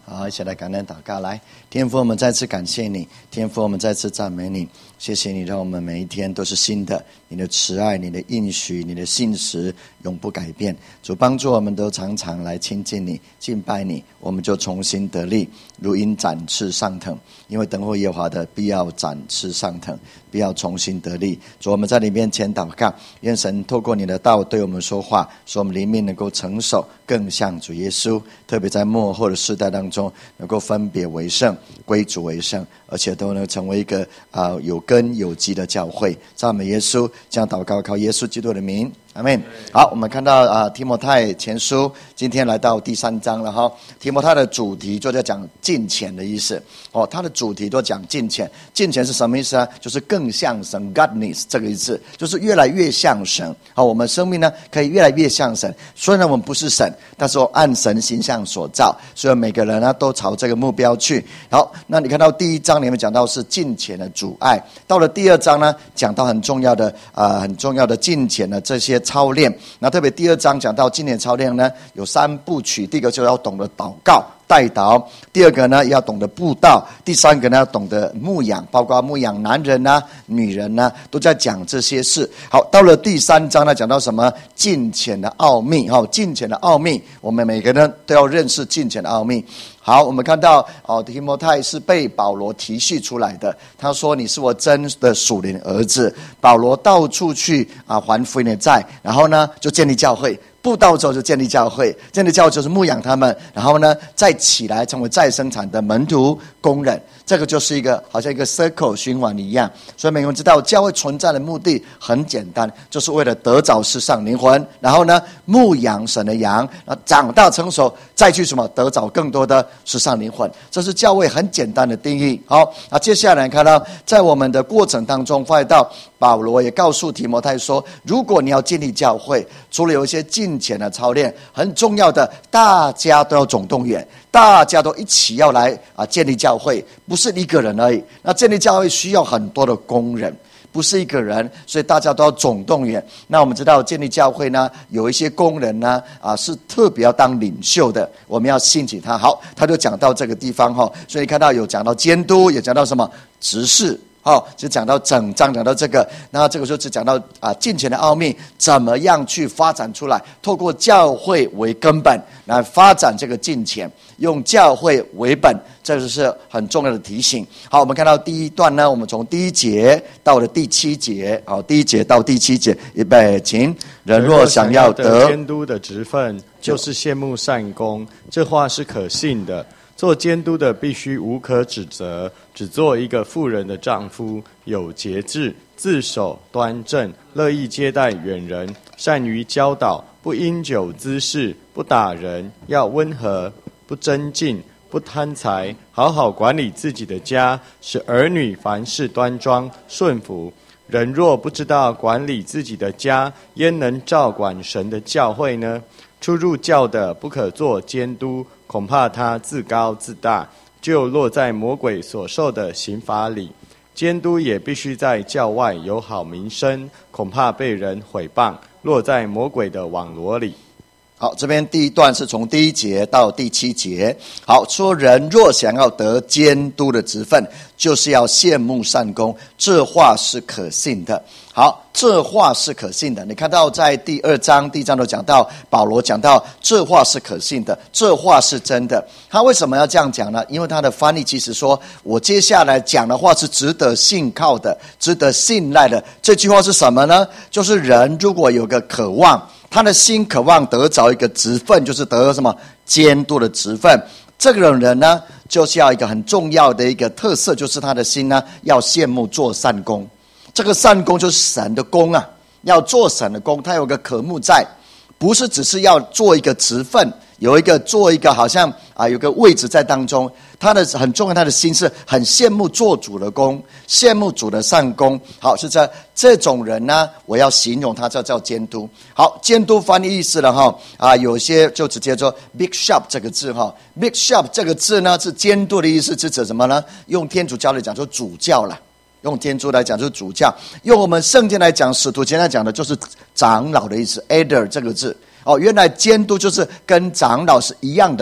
好，一起来感恩祷告。来，天父，我们再次感谢你，天父，我们再次赞美你，谢谢你让我们每一天都是新的，你的慈爱，你的应许，你的信实永不改变。主帮助我们都常常来亲近你，敬拜你，我们就重新得力，如鹰展翅上腾。因为等候耶和华的必要展翅上腾，必要重新得力。主，我们在你面前祷告，愿神透过你的道对我们说话，使我们灵命能够成熟，更像主耶稣。特别在末后的世代当中，能够分别为圣，归主为圣，而且都能成为一个有根有基的教会。赞美耶稣，这样祷告靠耶稣基督的名，阿们。好，我们看到提摩太前书，今天来到第3章了哈。提摩太的主题就在讲敬虔的意思哦，他的主题都讲敬虔。敬虔是什么意思啊？就是更像神 ，godness 这个意思，就是越来越像神。好，我们生命呢可以越来越像神。虽然我们不是神，但是我按神形象所造，所以每个人呢都朝这个目标去。好，那你看到第1章里面讲到是敬虔的阻碍，到了第2章呢，讲到很重要的敬虔的这些操练。那特别第2章讲到敬虔操练呢，有3部曲。第一个就要懂得祷告代祷，第2个呢要懂得布道，第3个呢要懂得牧养，包括牧养男人啊、女人啊，都在讲这些事。好，到了第3章呢，讲到什么？敬虔的奥秘。敬虔的奥秘，我们每个人都要认识敬虔的奥秘。好，我们看到提摩太是被保罗提系出来的。他说：“你是我真的属灵儿子。”保罗到处去还福音的债，然后呢就建立教会。布道之后就建立教会，建立教会就是牧养他们，然后呢再起来成为再生产的门徒工人。这个就是一个好像一个 circle 循环一样。所以每个人知道教会存在的目的很简单，就是为了得着世上灵魂，然后呢牧养神的羊，长大成熟，再去什么得着更多的世上灵魂。这是教会很简单的定义。好，那接下来看到在我们的过程当中发现到保罗也告诉提摩太说，如果你要建立教会，除了有一些敬虔的操练，很重要的，大家都要总动员，大家都一起要来建立教会，不是一个人而已。那建立教会需要很多的工人，不是一个人，所以大家都要总动员。那我们知道建立教会呢，有一些工人呢是特别要当领袖的，我们要信起他。好，他就讲到这个地方所以看到有讲到监督，也讲到什么执事。就讲到整章讲到这个，那这个就只讲到敬虔的奥秘，怎么样去发展出来，透过教会为根本来发展这个敬虔，用教会为本，这就是很重要的提醒。好，我们看到第1段呢，我们从第1节到了第7节。好，第1节到第7节，预备，请。人若想要得监督的职分，就是羡慕善功，这话是可信的。做监督的必须无可指责，只做一个妇人的丈夫，有节制，自守端正，乐意接待远人，善于教导，不因酒滋事，不打人，要温和，不争竞，不贪财，好好管理自己的家，使儿女凡事端庄顺服。人若不知道管理自己的家，焉能照管神的教会呢？初入教的不可做监督，恐怕他自高自大，就落在魔鬼所受的刑罚里。监督也必须在教外有好名声，恐怕被人毁谤，落在魔鬼的网罗里。 好，这边第1段是从第1节到第7节。好，说人若想要得监督的职分，就是要羡慕善功，这话是可信的。好，这话是可信的。你看到在第2章、第1章都讲到，保罗讲到这话是可信的，这话是真的。他为什么要这样讲呢？因为他的翻译其实说，我接下来讲的话是值得信靠的，值得信赖的。这句话是什么呢？就是人如果有个渴望，他的心渴望得着一个职分，就是得什么监督的职分。这个人呢，就是要一个很重要的一个特色，就是他的心呢要羡慕做善工。这个善工就是神的工啊，要做神的工，他有个渴慕在，不是只是要做一个职分，做一个好像有个位置在当中。他的很重要，他的心是很羡慕做主的工，羡慕主的善工。好，是这种人呢，我要形容他叫监督。好，监督翻译意思了有些就直接说 bishop 这个字bishop 这个字呢是监督的意思，是指什么呢？用天主教来讲就主教了，用天主来讲就是主教，用我们圣经来讲，使徒行传讲的就是长老的意思 elder 这个字。原来监督就是跟长老是一样的，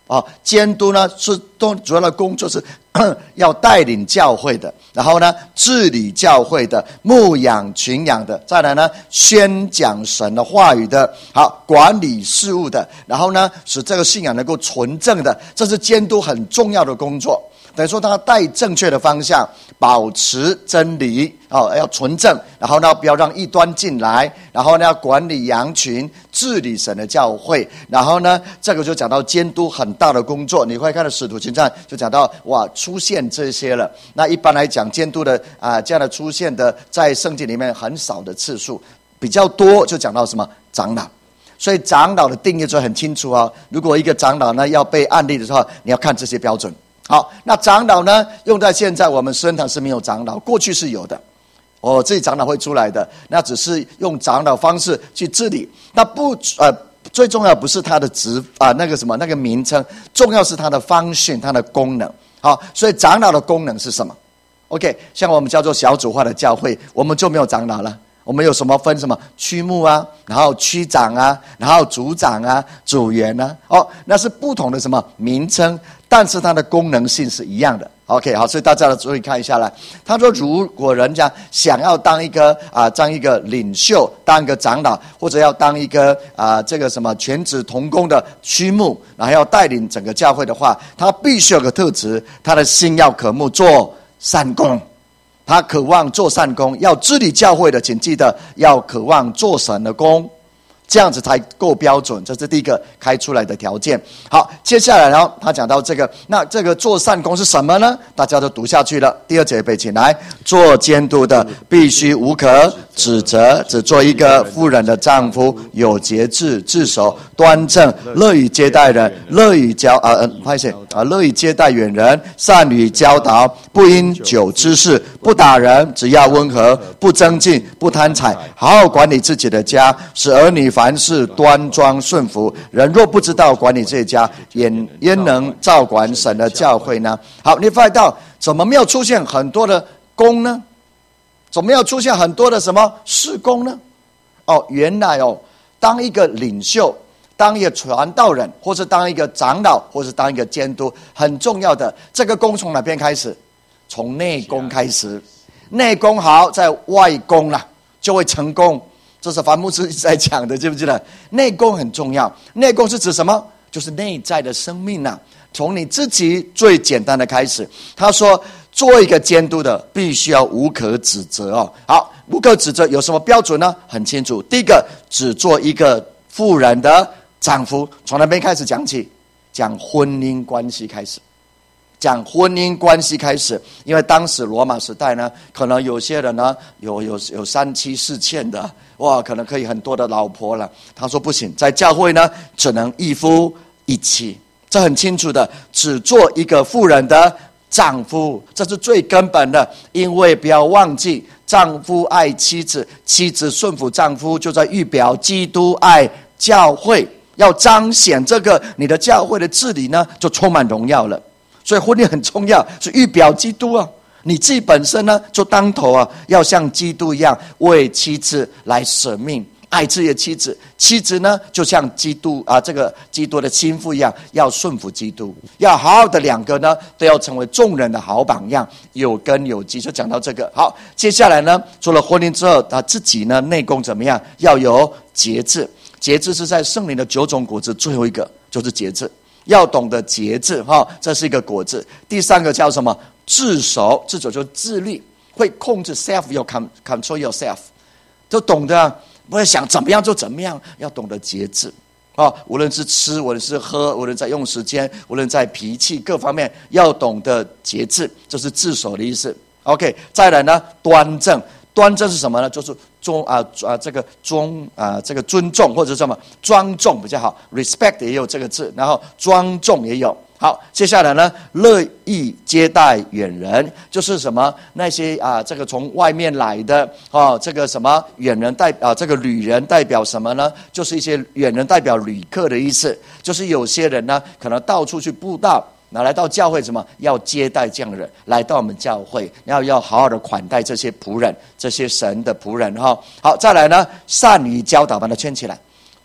监督呢是主要的工作是要带领教会的，然后呢治理教会的，牧养群羊的，再来呢宣讲神的话语的，好，管理事务的，然后呢使这个信仰能够纯正的，这是监督很重要的工作。等于说他带正确的方向，保持真理，要纯正，然后呢不要让异端进来，然后呢要管理羊群，治理神的教会，然后呢这个就讲到监督很大的工作。你会看到使徒行传就讲到出现这些了。那一般来讲监督的这样的出现的在圣经里面很少的次数，比较多就讲到什么长老。所以长老的定义就很清楚如果一个长老呢要被案例的时候，你要看这些标准。好，那长老呢用在现在我们施恩堂是没有长老，过去是有的，自己长老会出来的，那只是用长老方式去治理。那最重要不是他的那个名称，重要是他的function，他的功能。好，所以长老的功能是什么 ？OK， 像我们叫做小组化的教会，我们就没有长老了。我们有什么分什么区牧然后区长然后组长组员那是不同的什么名称，但是它的功能性是一样的。OK， 好，所以大家注意看一下来。他说，如果人家想要当一个领袖，当一个长老，或者要当一个这个什么全职同工的区牧，然后要带领整个教会的话，他必须有个特质，他的心要渴慕做善工。他渴望做善工，要治理教会的，请记得要渴望做神的工，这样子才够标准。这是第一个开出来的条件。好，接下来呢，他讲到这个，那这个做善工是什么呢？大家都读下去了。第二节背起来，做监督的必须无可指责，只做一个妇人的丈夫，有节制，自守，端正，乐于接待人，乐于接待远人，善于教导，不因酒滋事，不打人，只要温和，不争竞，不贪财，好好管理自己的家，使儿女凡事端庄顺服。人若不知道管理这家，焉能照管神的教会呢？好，你发现到怎么没有出现很多的工呢？怎么要出现很多的什么事工呢？原来当一个领袖，当一个传道人，或是当一个长老，或是当一个监督，很重要的这个工从哪边开始？从内功开始。内功好，在外功就会成功。这是樊牧师一直在讲的，记不记得？内功很重要。内功是指什么？就是内在的生命从你自己最简单的开始。他说，做一个监督的必须要无可指责好，无可指责有什么标准呢？很清楚。第一个，只做一个妇人的丈夫，从那边开始讲起，讲婚姻关系开始。讲婚姻关系开始，因为当时罗马时代呢，可能有些人呢有3妻4妾的，可能可以很多的老婆了。他说不行，在教会呢只能一夫一妻，这很清楚的，只做一个妇人的丈夫，这是最根本的。因为不要忘记，丈夫爱妻子，妻子顺服丈夫，就在预表基督爱教会，要彰显这个你的教会的治理呢，就充满荣耀了。所以婚姻很重要，是预表基督你自己本身呢，就当头要像基督一样，为妻子来舍命，爱自己的妻子。妻子呢，就像基督这个基督的心腹一样，要顺服基督，要好好的两个呢，都要成为众人的好榜样，有根有基。就讲到这个。好，接下来呢，除了婚姻之后，他自己呢内功怎么样？要有节制。节制是在圣灵的9种果子最后一个，就是节制。要懂得节制这是一个果子。第3个叫什么？自守。自守就是自律，会控制 self， 要 control yourself， 就懂得不会想怎么样就怎么样，要懂得节制无论是吃，无论是喝，无论在用时间，无论在脾气各方面，要懂得节制，这是自守的意思。OK， 再来呢，端正。端正是什么呢？就是这个尊重，或者什么庄重比较好 ，respect 也有这个字，然后庄重也有。好，接下来呢，乐意接待远人，就是什么那些这个从外面来的这个什么远人这个旅人代表什么呢？就是一些远人代表旅客的意思，就是有些人呢可能到处去布道。来到教会什么？要接待这样的人来到我们教会，然后要好好的款待这些仆人，这些神的仆人好，再来呢，善于教导，把它圈起来。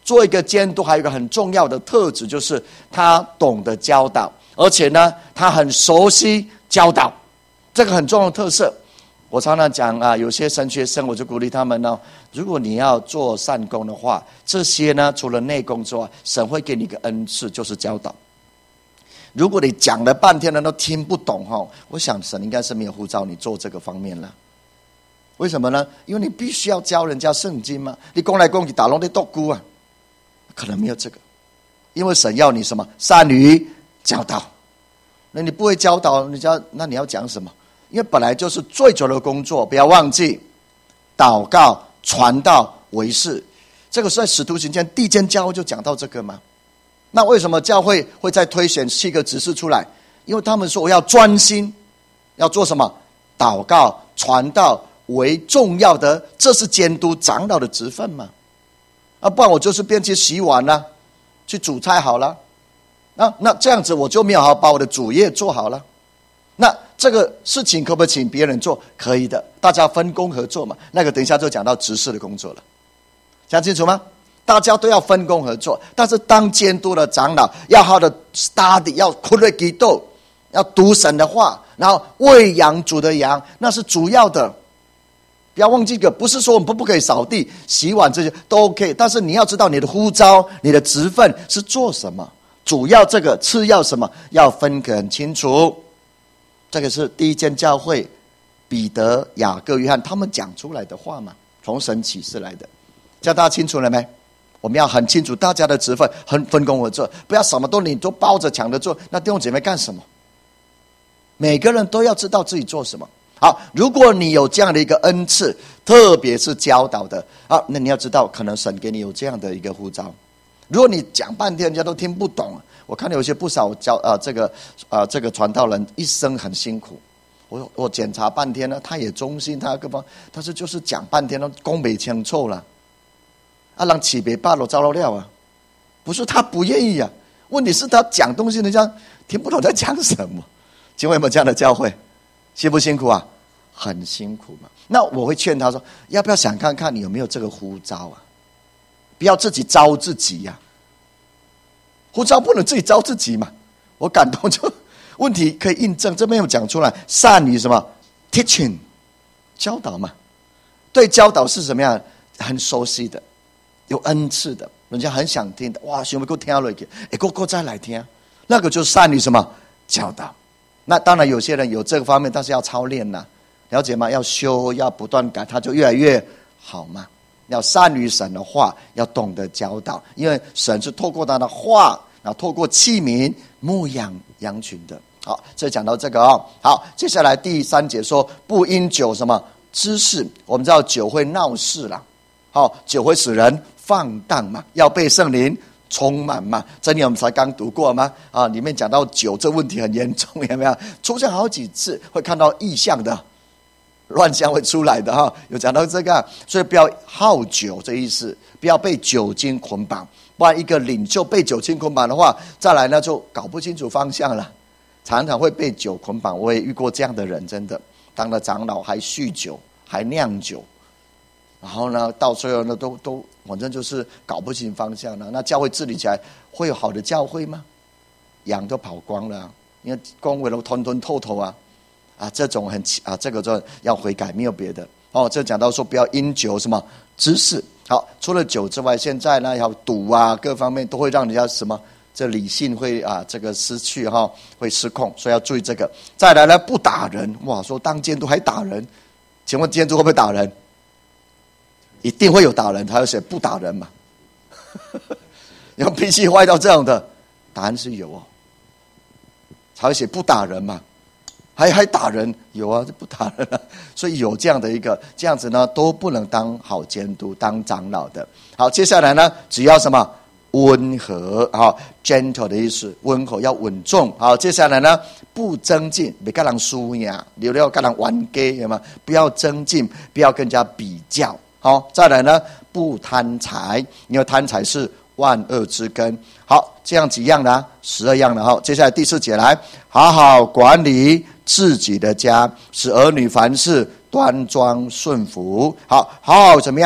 做一个监督还有一个很重要的特质，就是他懂得教导，而且呢他很熟悉教导，这个很重要的特色。我常常讲啊，有些神学生我就鼓励他们呢，如果你要做善工的话，这些呢除了内功之外，神会给你一个恩赐，就是教导。如果你讲了半天人都听不懂，我想神应该是没有呼召你做这个方面了。为什么呢？因为你必须要教人家圣经嘛，你讲来讲去打龙的独孤啊，可能没有这个。因为神要你什么？善于教导。那你不会教导人家，那你要讲什么？因为本来就是最主要的工作，不要忘记祷告、传道、为事。这个是在使徒行传第一间教会就讲到这个嘛。那为什么教会会再推选7个执事出来？因为他们说我要专心，要做什么？祷告、传道为重要的，这是监督长老的职分嘛。不然我就是便去洗碗啦，去煮菜好了。那这样子我就没有好好把我的主业做好了。那这个事情可不可以请别人做？可以的，大家分工合作嘛。那个等一下就讲到执事的工作了，讲清楚吗？大家都要分工合作，但是当监督的长老要好的 study， 要困在基督，要读神的话，然后喂养主的羊，那是主要的。不要忘记一个，不是说我们不可以扫地、洗碗这些都 OK， 但是你要知道你的呼召、你的职分是做什么，主要这个，次要什么，要分得很清楚。这个是第一间教会彼得、雅各、约翰他们讲出来的话嘛，从神启示来的，这样大家清楚了没？我们要很清楚大家的职分，很分工合作，不要什么都你都包着抢着做，那弟兄姐妹干什么？每个人都要知道自己做什么。好，如果你有这样的一个恩赐，特别是教导的那你要知道，可能神给你有这样的一个呼召。如果你讲半天人家都听不懂，我看有些不少这个传道人一生很辛苦。我检查半天呢，他也忠心，他各方，但是就是讲半天都讲不清楚了。让起别罢了，糟了料啊！不是他不愿意啊，问题是他讲东西人家听不懂在讲什么。请问有没有这样的教会？辛不辛苦啊？很辛苦嘛。那我会劝他说，要不要想看看你有没有这个呼召啊？不要自己招自己呀。呼召不能自己招自己嘛。我感动就问题可以印证，这边有讲出来，善于什么 teaching 教导嘛。对教导是什么样？很熟悉的，有恩赐的，人家很想听的，哇，想要给我听下去，个再来听，那个就是善于什么教导。那当然有些人有这个方面，但是要操练呐，了解吗？要修，要不断改，他就越来越好嘛。要善于神的话，要懂得教导，因为神是透过他的话，然后透过器皿牧养羊群的。好，这讲到这个好，接下来第3节说，不因酒什么滋事。我们知道酒会闹事啦，酒会使人放荡嘛，要被圣灵充满嘛。真理我们才刚读过吗？里面讲到酒这问题很严重，有没有？出现好几次，会看到异象的乱象会出来的有讲到这个，所以不要好酒这意思，不要被酒精捆绑，不然一个领袖被酒精捆绑的话，再来呢就搞不清楚方向了，常常会被酒捆绑。我也遇过这样的人，真的当了长老还酗酒，还酿酒。然后呢，到最后呢，都反正就是搞不清方向了。那教会治理起来会有好的教会吗？羊都跑光了，因为公为了吞吞透透这种这个就要悔改，没有别的这讲到说不要因酒什么滋事。好，除了酒之外，现在呢要赌各方面都会让人家什么这理性会这个失去会失控，所以要注意这个。再来呢，不打人。哇，说当监督还打人，请问监督会不会打人？一定会有打人，他要写不打人嘛。有脾气坏到这样的，答案是有才会写不打人嘛。还打人，有这不打人所以有这样的一个，这样子呢都不能当好监督、当长老的。好，接下来呢，只要什么温和gentle 的意思，温和要稳重。好，接下来呢，不增进，别跟人输呀，留要跟人玩 gay 有吗？不要增进，不要跟人家比较。好，再来呢，不贪财，因为贪财是万恶之根。好，这样几样呢？12样了接下来第4节来，好好管理自己的家，使儿女凡事端庄顺服。好好怎么样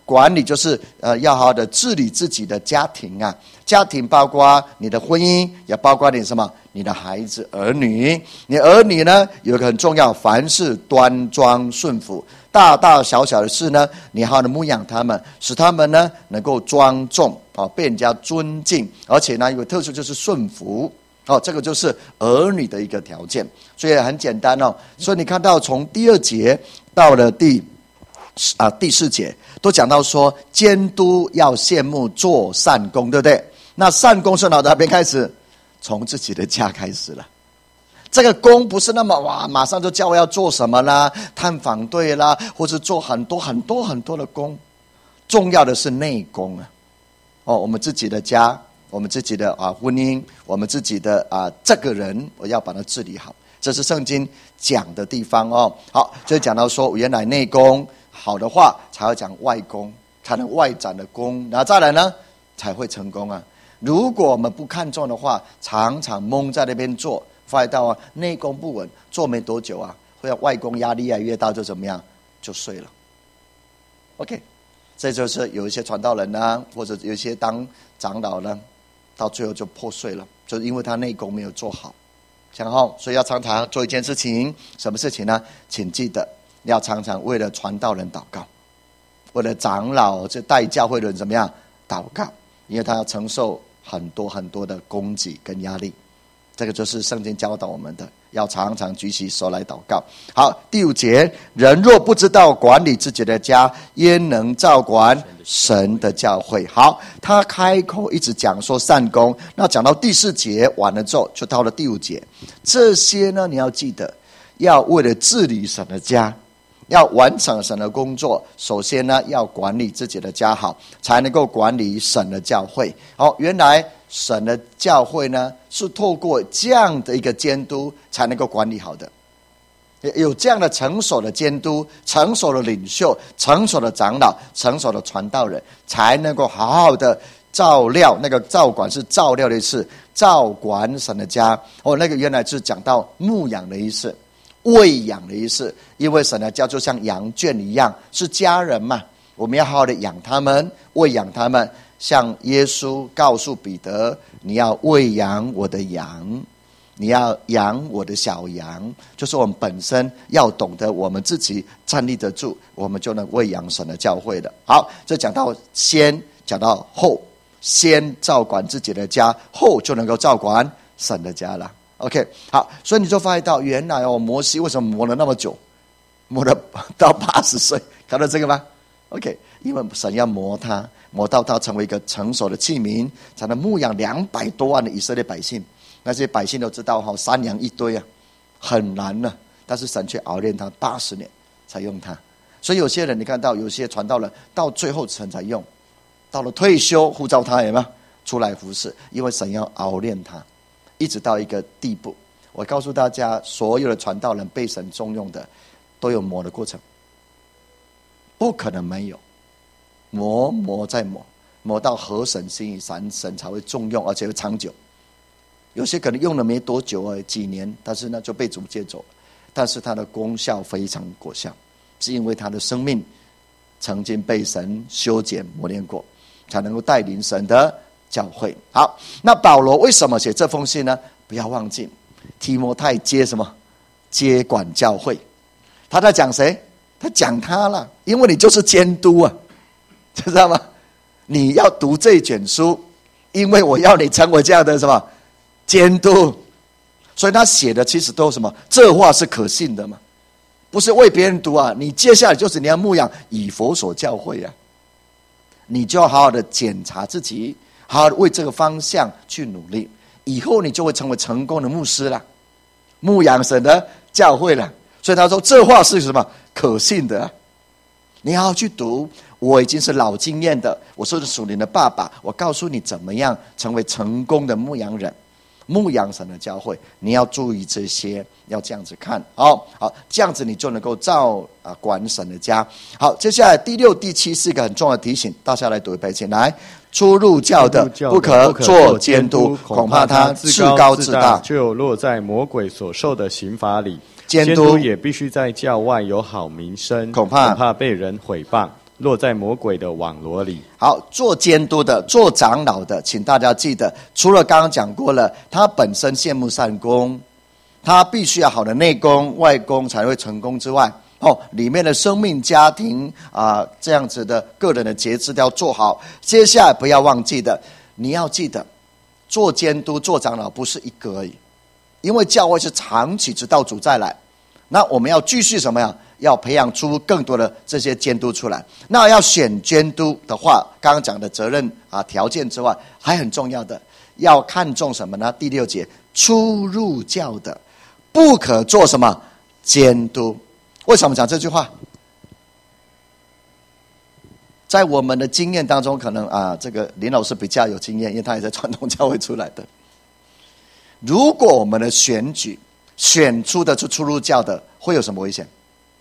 管理就是要好好的治理自己的家庭啊。家庭包括你的婚姻，也包括你什么？你的孩子儿女。你儿女呢，有一个很重要，凡事端庄顺服，大大小小的事呢，你好好的牧养他们，使他们呢能够庄重被人家尊敬，而且呢有特殊就是顺服。这个就是儿女的一个条件，所以很简单哦。所以你看到从第2节到了第4节，都讲到说监督要羡慕做善工，对不对？那善工是哪边开始？从自己的家开始了。这个工不是那么马上就叫我要做什么啦，探访队啦，或者做很多很多很多的工。重要的是内工啊。我们自己的家，我们自己的婚姻，我们自己的这个人，我要把它治理好，这是圣经讲的地方哦。好，就讲到说，原来内功好的话，才会讲外功，才能外展的功，然后再来呢，才会成功啊。如果我们不看重的话，常常蒙在那边做，发现到内功不稳，做没多久会让外功压力越来越大，就怎么样，就碎了。OK。这就是有一些传道人啊，或者有一些当长老呢，到最后就破碎了，就是因为他内功没有做好。然后，所以要常常做一件事情，什么事情呢？请记得要常常为了传道人祷告，为了长老这带教会的人怎么样祷告，因为他要承受很多很多的攻击跟压力。这个就是圣经教导我们的，要常常举起手来祷告。好，第5节，人若不知道管理自己的家，焉能照管神的教会？好，他开口一直讲说善功，那讲到第4节完了之后，就到了第5节。这些呢，你要记得，要为了治理神的家，要完成神的工作，首先呢，要管理自己的家好，才能够管理神的教会。好，原来神的教会呢，是透过这样的一个监督才能够管理好的。有这样的成熟的监督、成熟的领袖、成熟的长老、成熟的传道人，才能够好好的照料。那个照管是照料的意思，照管神的家。那个原来是讲到牧养的意思，喂养的意思。因为神的家就像羊圈一样，是家人嘛，我们要好好的养他们，喂养他们。像耶稣告诉彼得，你要喂养我的羊，你要养我的小羊，就是我们本身要懂得我们自己站立得住，我们就能喂养神的教会的。好，这讲到先，讲到后，先照管自己的家，后就能够照管神的家了。OK， 好，所以你就发现到，原来摩西为什么磨了那么久，磨了到80岁，看到这个吗？ OK， 因为神要磨他，磨到他成为一个成熟的器皿，才能牧养200多万的以色列百姓。那些百姓都知道山羊一堆很难了，但是神却熬练他80年才用他。所以有些人你看到有些传道人到最后神才用，到了退休呼召他有没有出来服侍？因为神要熬练他，一直到一个地步。我告诉大家，所有的传道人被神重用的，都有磨的过程。不可能没有，磨再磨到合神心意，神才会重用，而且会长久。有些可能用了没多久几年，但是呢就被主接走了，但是他的功效非常果效，是因为他的生命曾经被神修剪磨练过，才能够带领神的教会。好，那保罗为什么写这封信呢？不要忘记提摩太接什么？接管教会。他在讲谁？他讲他了，因为你就是监督知道吗？你要读这一卷书，因为我要你成为这样的什么监督。所以他写的其实都什么？这话是可信的嘛，不是为别人读你接下来就是你要牧养以弗所教会你就要好好的检查自己，好好的为这个方向去努力，以后你就会成为成功的牧师了，牧养神的教会了。所以他说这话是什么？可信的你好好去读。我已经是老经验的，我是属灵的爸爸，我告诉你怎么样成为成功的牧羊人，牧养神的教会。你要注意这些，要这样子看。好，这样子你就能够管神的家。好，接下来第6、第7是一个很重要的提醒，大家来读一遍，请来。初入教的不可做监督，恐怕他自高自大， 就落在魔鬼所受的刑罚里。 监督也必须在教外有好名声， 恐怕被人毁谤。 落在魔鬼的网罗里。 好，做监督的、做长老的，请大家记得，除了刚刚讲过了，他本身羡慕善功，他必须要好的内功、外功才会成功之外，里面的生命、家庭这样子的个人的节制都要做好。接下来不要忘记的，你要记得，做监督、做长老不是一个而已，因为教会是长期直到主再来。那我们要继续什么呀？要培养出更多的这些监督出来。那要选监督的话，刚刚讲的责任条件之外，还很重要的，要看重什么呢？第6节，初入教的不可做什么监督。为什么讲这句话？在我们的经验当中，可能这个林老师比较有经验，因为他也在传统教会出来的。如果我们的选举选出的是初入教的，会有什么危险？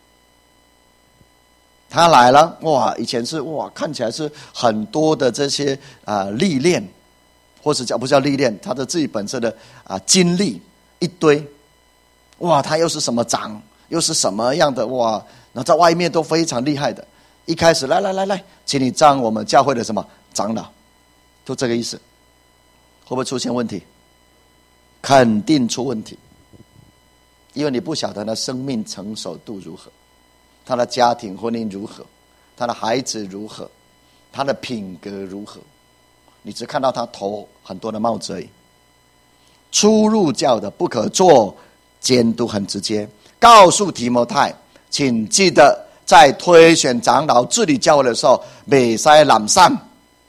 他来了，哇，以前是看起来是很多的这些历练，或是不叫历练，他的自己本身的经历一堆，哇，他又是什么长，又是什么样的哇，然后在外面都非常厉害的。一开始来，请你当我们教会的什么长老，就这个意思。会不会出现问题？肯定出问题，因为你不晓得他生命成熟度如何，他的家庭婚姻如何，他的孩子如何，他的品格如何，你只看到他头很多的帽子而已。初入教的不可做监督，很直接告诉提摩太，请记得在推选长老治理教会的时候，不可懒散，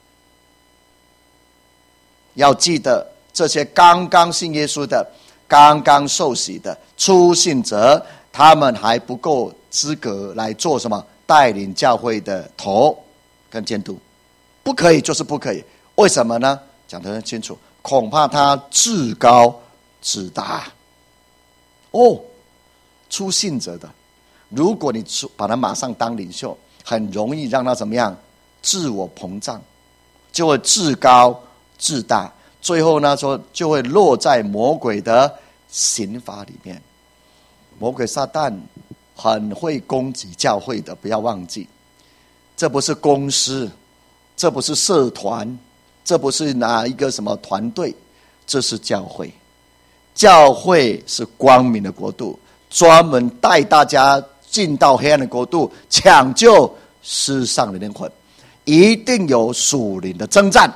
要记得这些刚刚信耶稣的、刚刚受洗的初信者，他们还不够资格来做什么带领教会的头跟监督。不可以就是不可以，为什么呢？讲得很清楚，恐怕他自高自大。初信者的，如果你把他马上当领袖，很容易让他怎么样？自我膨胀，就会自高自大，最后呢就会落在魔鬼的刑罚里面。魔鬼撒旦很会攻击教会的，不要忘记，这不是公司，这不是社团，这不是哪一个什么团队，这是教会。教会是光明的国度，专门带大家进到黑暗的国度，抢救世上的灵魂，一定有属灵的征战。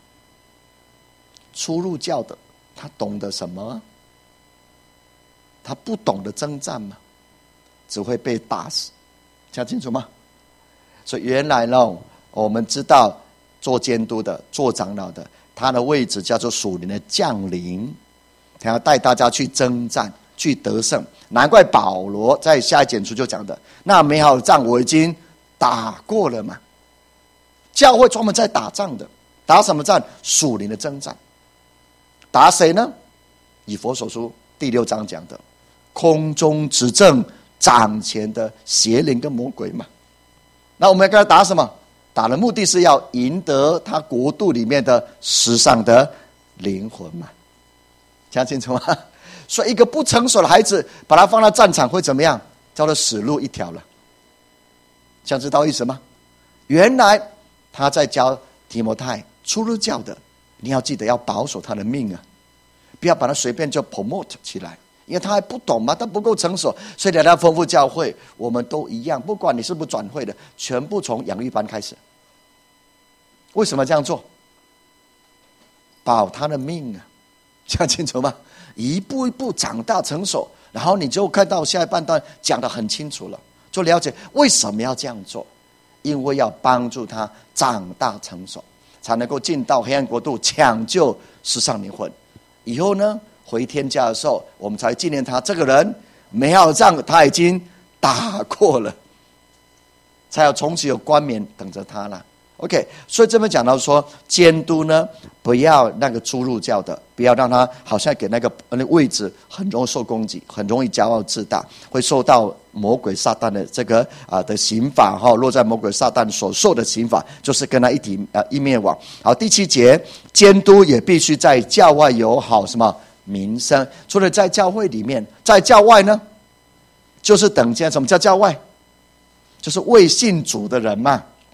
初入教的，他懂得什么？他不懂得征战吗？只会被打死，讲清楚吗？所以原来呢，我们知道做监督的、做长老的，他的位置叫做属灵的将领，他要带大家去征战，去得胜。难怪保罗在下一卷书就讲的，那美好的仗我已经打过了嘛。教会专门在打仗的，打什么战？属灵的征战。打谁呢？以弗所书第6章讲的，空中执政掌权的邪灵跟魔鬼嘛。那我们要跟他打什么？打的目的是要赢得他国度里面的世上的灵魂嘛。讲清楚吗？所以一个不成熟的孩子，把他放到战场会怎么样？叫做死路一条了。想知道意思吗？原来他在教提摩太初入教的，你要记得要保守他的命啊，不要把他随便就 promote 起来，因为他还不懂嘛，他不够成熟。所以来到丰富教会，我们都一样，不管你是不是转会的，全部从养育班开始。为什么这样做？保他的命啊，讲清楚吗？一步一步长大成熟，然后你就看到下一半段讲得很清楚了，就了解为什么要这样做，因为要帮助他长大成熟，才能够进到黑暗国度，抢救世上灵魂。以后呢，回天家的时候，我们才纪念他这个人美好的仗他已经打过了，才有从此有冠冕等着他了。OK， 所以这边讲到说，监督呢，不要那个初入教的，不要让他好像给那个位置很容易受攻击，很容易骄傲自大，会受到魔鬼撒旦的这个的刑罚落在魔鬼撒旦所受的刑罚，就是跟他一灭亡。好，第7节，监督也必须在教外有好什么名声。除了在教会里面，在教外呢，就是等见什么叫教外？就是未信主的人嘛。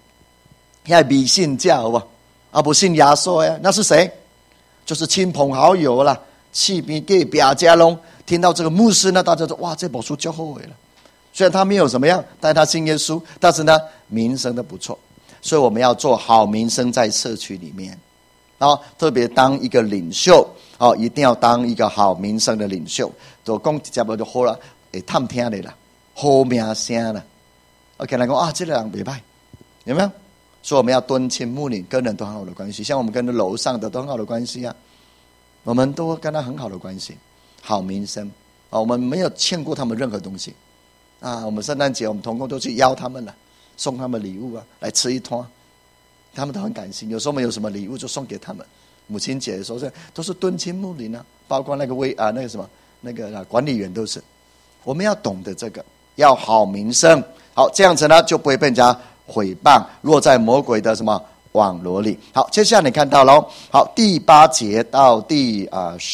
要迷信教好不好？啊，不信耶稣呀，那是谁？就是亲朋好友啦，去边给表家拢听到这个牧师呢，大家说哇，这本书教后悔了。虽然他没有怎么样，但他信耶稣，但是呢，名声都不错。所以我们要做好名声在社区里面，特别当一个领袖一定要当一个好名声的领袖。就讲直接就好了，会探听的啦，好名声啦。OK， 来讲啊，这个人不错，有没有？所以我们要敦亲睦邻，跟人都很好的关系，像我们跟楼上的都很好的关系啊，我们都跟他很好的关系，好名声我们没有欠过他们任何东西我们圣诞节我们同工都去邀他们了，送他们礼物来吃一通，他们都很感心。有时候我们有什么礼物就送给他们。母亲节的时候都是敦亲睦邻包括那个那个什么那个管理员都是。我们要懂得这个，要好名声，好这样子呢就不会被人家毁谤，落在魔鬼的什么网罗里。好，接下来你看到咯，好，第8节到第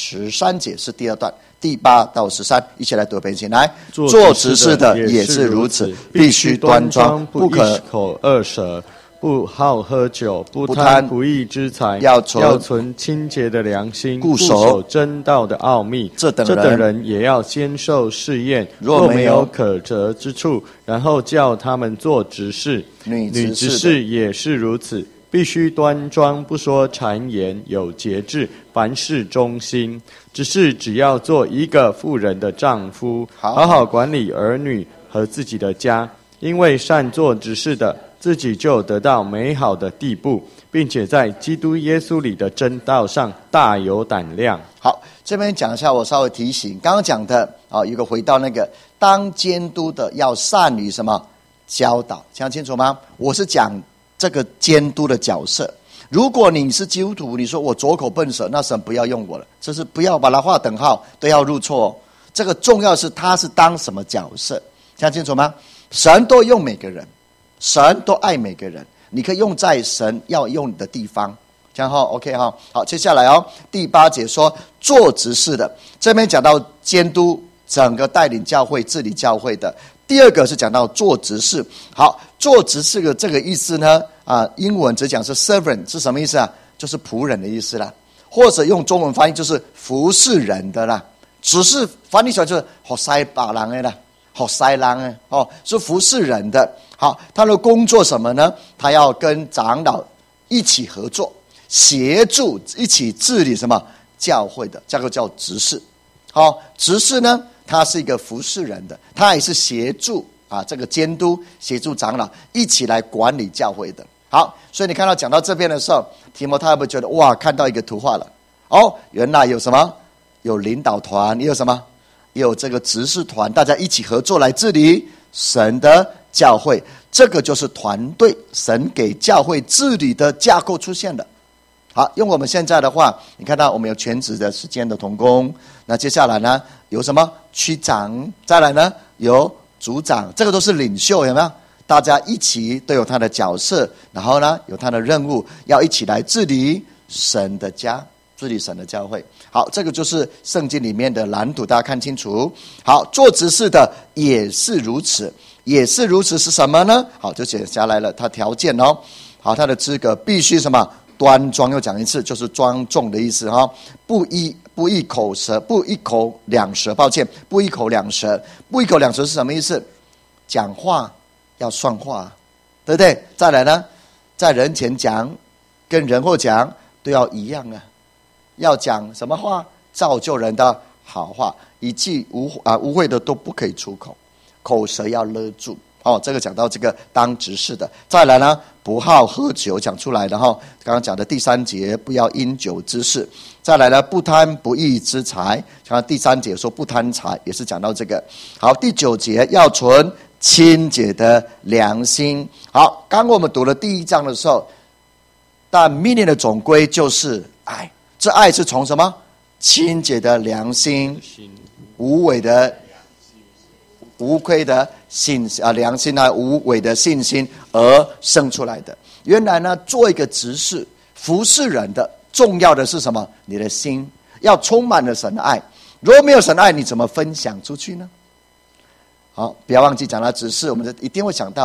13节是第二段，第8到13，一起来读遍。来，做执事的也是如此，必须端庄，不可口恶舌，不好喝酒，不贪不义之财，要存清洁的良心，固守真道的奥秘。这等人也要先受试验，若没有可责之处，然后叫他们做执事。女执事也是如此，必须端庄，不说谗言，有节制，凡事忠心。只要做一个妇人的丈夫，好好管理儿女和自己的家，因为善做执事的自己就得到美好的地步，并且在基督耶稣里的真道上大有胆量。 好，这边讲一下，我稍微提醒，刚刚讲的一个回到那个当监督的要善于什么教导，讲清楚吗？我是讲这个监督的角色。如果你是基督徒，你说我拙口笨舌，那神不要用我了，这是不要把它划等号，都要入错这个重要是他是当什么角色，讲清楚吗？神都用每个人，神都爱每个人，你可以用在神要用你的地方，这样OK 好，接下来第8节说做执事的，这边讲到监督整个带领教会治理教会的。第二个是讲到做执事。好，做执事的这个意思呢英文只讲是 servant， 是什么意思就是仆人的意思啦，或者用中文翻译就是服侍人的啦。执事翻译出来就是服侍别人的啦，服侍人的是服侍人的。好，他的工作什么呢？他要跟长老一起合作，协助一起治理什么教会的，这个叫执事。好，执事呢他是一个服侍人的，他也是协助这个监督，协助长老一起来管理教会的。好，所以你看到讲到这边的时候，提摩太会不会觉得哇，看到一个图画了？原来有什么？有领导团，也有什么？有这个执事团，大家一起合作来治理神的教会。这个就是团队，神给教会治理的架构出现的。好，用我们现在的话，你看到我们有全职的时间的同工，那接下来呢有什么区长，再来呢有组长，这个都是领袖，有没有？大家一起都有他的角色，然后呢有他的任务，要一起来治理神的家，治理神的教会。好，这个就是圣经里面的蓝图，大家看清楚。好，做执事的也是如此，也是如此是什么呢？好，就写下来了，他条件好，他的资格必须什么？端庄，又讲一次，就是庄重的意思不异口舌，不一口两舌，抱歉，不一口两舌。不一口两舌是什么意思？讲话要算话，对不对？再来呢，在人前讲跟人后讲都要一样要讲什么话？造就人的好话，一句污秽的都不可以出口，口舌要勒住。这个讲到这个当执事的。再来呢，不好喝酒，讲出来的刚刚讲的第3节，不要因酒滋事。再来呢，不贪不义之财，讲到第3节说不贪财，也是讲到这个。好，第9节要存清洁的良心。好，刚刚我们读了第1章的时候，但命令的总归就是爱，这爱是从什么？清洁的良心，无伪的无愧的良心无伪的信心而生出来的。原来呢，做一个执事服侍人的，重要的是什么？你的心要充满了神的爱。如果没有神的爱，你怎么分享出去呢？好，不要忘记讲到执事，我们一定会想到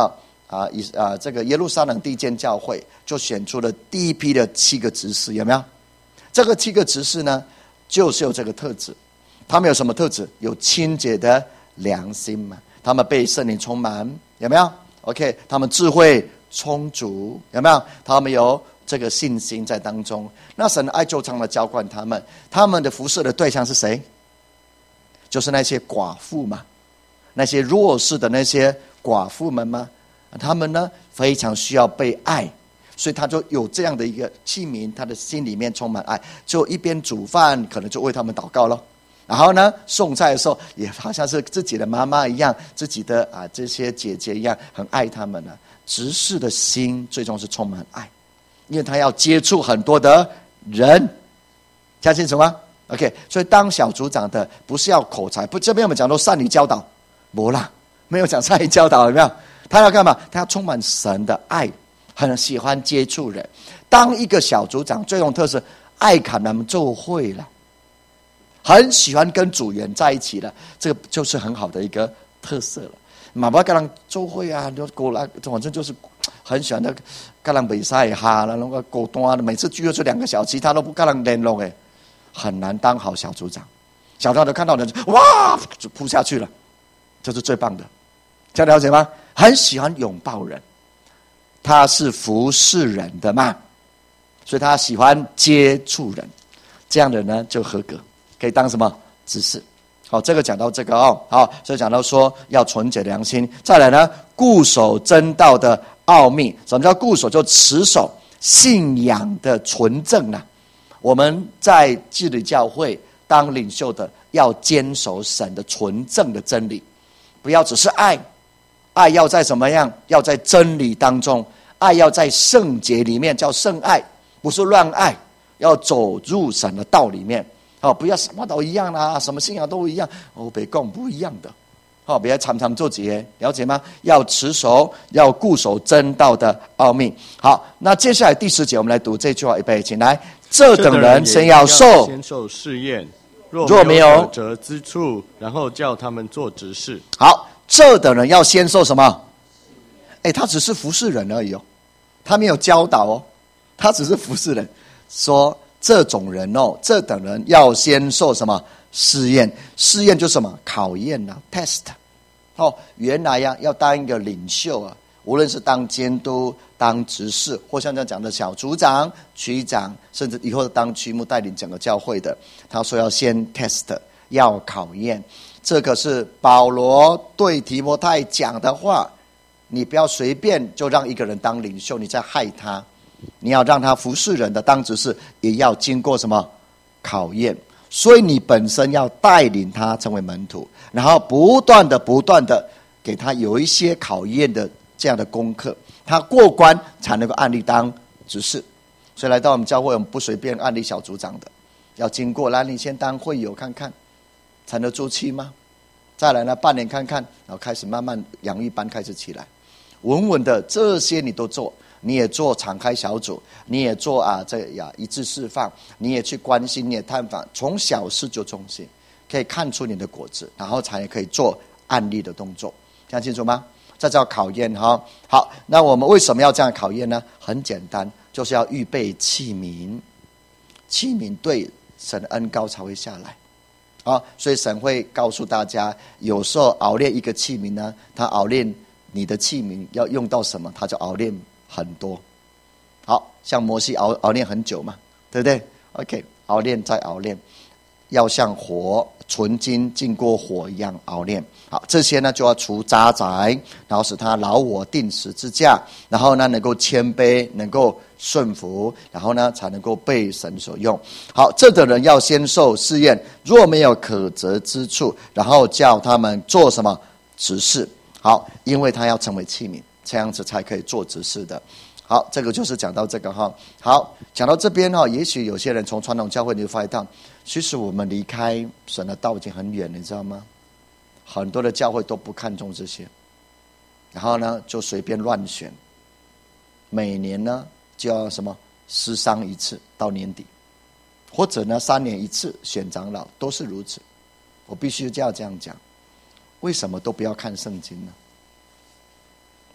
这个耶路撒冷第一间教会就选出了第一批的7个执事，有没有？这个7个执事呢，就是有这个特质。他们有什么特质？有清洁的良心嘛，他们被圣灵充满，有没有 ？OK， 他们智慧充足，有没有？他们有这个信心在当中。那神爱就常的浇灌他们，他们的服侍的对象是谁？就是那些寡妇嘛，那些弱势的那些寡妇们嘛，他们呢非常需要被爱。所以他就有这样的一个器皿，他的心里面充满爱，就一边煮饭，可能就为他们祷告咯。然后呢，送菜的时候也好像是自己的妈妈一样，自己的这些姐姐一样，很爱他们呢。执事的心最终是充满爱，因为他要接触很多的人，听清楚吗 ？OK， 所以当小组长的不是要口才，不这边我们讲说善于教导，没啦，没有讲善于教导，有没有？他要干嘛？他要充满神的爱。很喜欢接触人，当一个小组长最终特色，爱看他们做会了，很喜欢跟组员在一起了，这个就是很好的一个特色了。马爸跟人做会啊，就过来，反正就是很喜欢的，跟人比赛哈，然后果断，每次聚会就2个小时，他都不跟人联络诶，很难当好小组长。小组长看到人就哇就扑下去了，这是最棒的，这样了解吗？很喜欢拥抱人。他是服侍人的嘛，所以他喜欢接触人，这样的人呢就合格，可以当什么执事。好，这个讲到这个哦，好，所以讲到说要纯洁良心。再来呢，固守真道的奥秘。什么叫固守？就持守信仰的纯正啊。我们在基督教会当领袖的，要坚守神的纯正的真理，不要只是爱。爱要在怎么样？要在真理当中，爱要在圣洁里面，叫圣爱，不是乱爱，要走入神的道里面。不要什么都一样啦，什么信仰都一样，别讲不一样的。不要常常做结，了解吗？要持守，要固守真道的奥秘。好，那接下来第10节，我们来读这句话，预备，请来。这等人先要先受试验，若没有可责之处，然后叫他们做执事。 好。这等人要先受什么？他只是服侍人而已哦，他没有教导哦，他只是服侍人。说这种人哦，这等人要先受什么试验？试验就是什么？考验啊 ，test。原来要当一个领袖啊，无论是当监督、当执事，或像这样讲的小组长、区长，甚至以后当区牧带领整个教会的，他说要先 test， 要考验。这个是保罗对提摩太讲的话，你不要随便就让一个人当领袖，你在害他。你要让他服侍人的当执事，也要经过什么考验。所以你本身要带领他成为门徒，然后不断的给他有一些考验的这样的功课，他过关才能够按立当执事。所以来到我们教会，我们不随便按立小组长的，要经过来，你先当会友看看，才能做期吗？再来呢，半年看看，然后开始慢慢养育班开始起来，稳稳的这些你都做，你也做敞开小组，你也做一致释放，你也去关心，你也探访，从小事就中心，可以看出你的果子，然后才可以做案例的动作，讲清楚吗？这叫考验哈。好，那我们为什么要这样考验呢？很简单，就是要预备器皿，器皿对神的恩膏才会下来。所以神会告诉大家，有时候熬炼一个器皿呢，他熬炼你的器皿要用到什么，他就熬炼很多。好像摩西熬炼很久嘛，对不对 ？OK， 熬炼再熬炼，要像火纯金经过火一样熬炼。好，这些呢就要除渣滓，然后使他劳我定十字架，然后呢能够谦卑，能够顺服，然后呢才能够被神所用。好，这等人要先受试验，若没有可责之处，然后叫他们做什么执事。好，因为他要成为器皿，这样子才可以做执事的。好，这个就是讲到这个哈。好，讲到这边哈，也许有些人从传统教会你就发现到，其实我们离开神的道已经很远了，你知道吗？很多的教会都不看重这些，然后呢就随便乱选，每年呢就要什么施丧一次到年底，或者呢3年一次选长老，都是如此。我必须要这样讲，为什么都不要看圣经呢？